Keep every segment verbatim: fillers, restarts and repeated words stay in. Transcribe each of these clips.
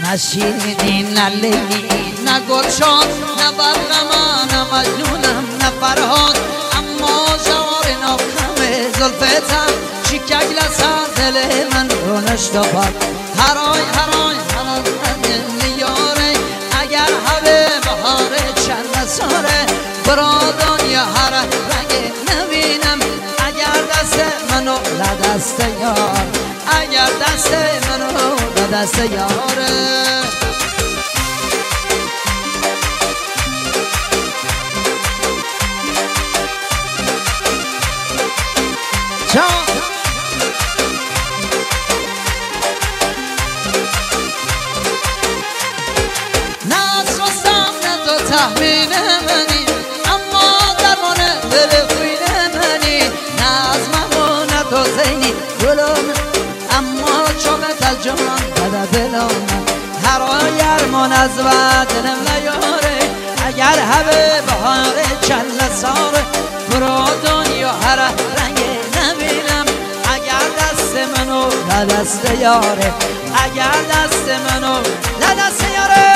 نه شیرینی نه لیلی نه گلشان نه برقمان نه مجنونم نه فرهاد اما جوار ناخمه زلفتم شکک لسر دل من رو نشتفت هرای هرای هرای نیاره اگر همه بهاره چند ساره برادان یا هر رنگ نبینم اگر دست منو لدست یار اگر دست منو لدست یاره جان ناز رستم نه تو تحمیل منی اما درمان دل خوین منی ناز ممونه تو زینی گلوم اما چوبت از جان بده دلم هر یرمان از دلم نیاره اگر همه بهاره چل ساره برو دنیا هر رنگ نبینم اگر دست منو لدست یاره اگر دست منو لدست یاره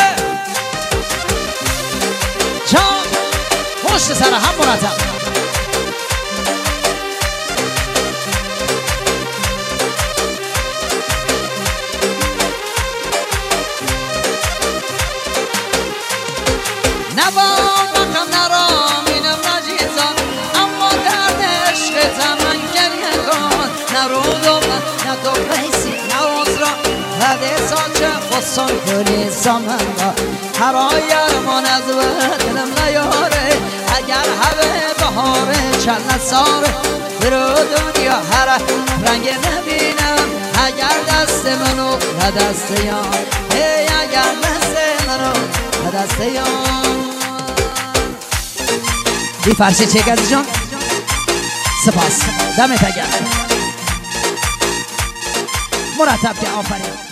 جان پشت سر هم مرتب نبام مقام نرامینم نجیزان اما درد عشقتم من گریه کن نرودم نه تو قیسی نه عذرا هده ساچه خصان کنی سامنگا هر یرمان از دلم نیاره اگر همه بهاره چل ساره برو دنیا هر رنگ نبینم اگر دست منو لدست یار ای اگر دست منو لدست یار دی فرشی چه گذی جان سپاس دمت گرم مرتب که آفرین